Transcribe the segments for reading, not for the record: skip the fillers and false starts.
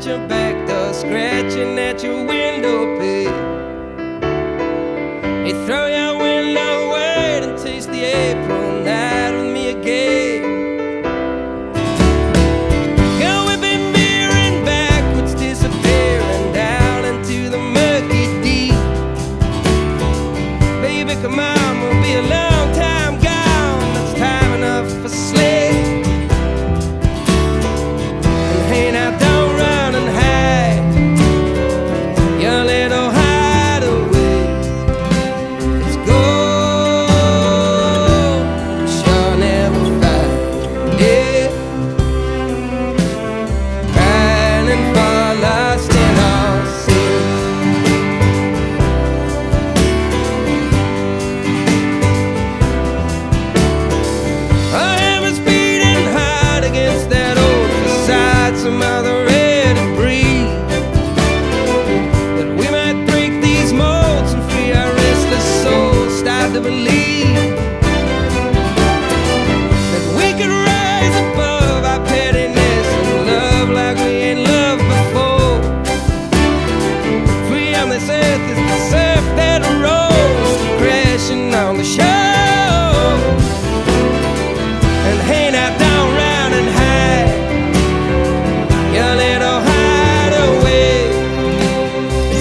your back door, scratching at your window pane. Hey, throw your window away and taste the April night with me again. Go whipping beer and backwards, disappearing down into the murky deep. Baby, come on, we'll be a long time gone. That's time enough for sleep. And hey, now don't run and hide your little hideaway. It's gold, sure never find it. Crying and fall lost in our sin. Our hammers beating hard against that old facade. Some other ready to breathe, that we might break these molds and free our restless souls. Start to believe that we could rise above our pettiness and love like we ain't loved before. Free on this earth is the surf that rolls crashing on the shore. And hey, now don't run and hide your little hideaway. It's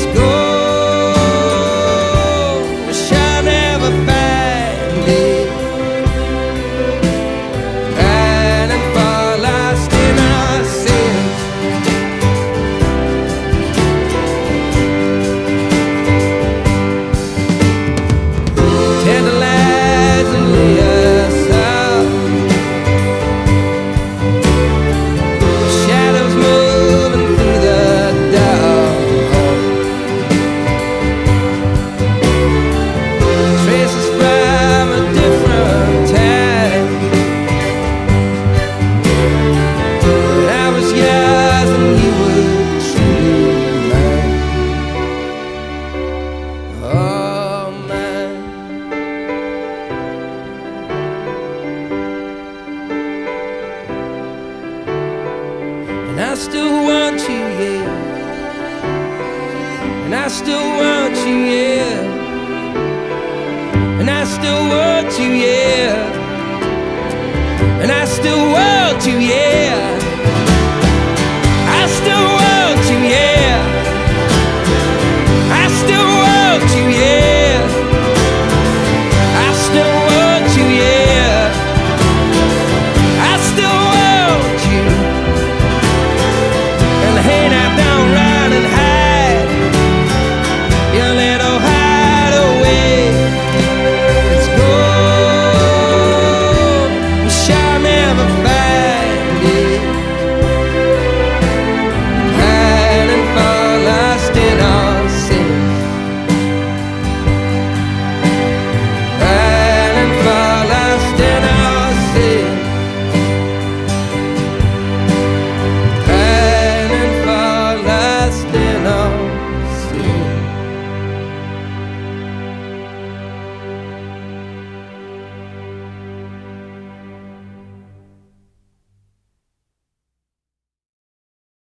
gold, we shall never find it. Ride and fall lost in our sins. Tantalize and lay us out. Shadows moving through the dark. Traces from a different time. When I was yours and you were truly mine. Oh, mine. And I still want you, yeah. And I still want you, yeah. And I still want you, yeah.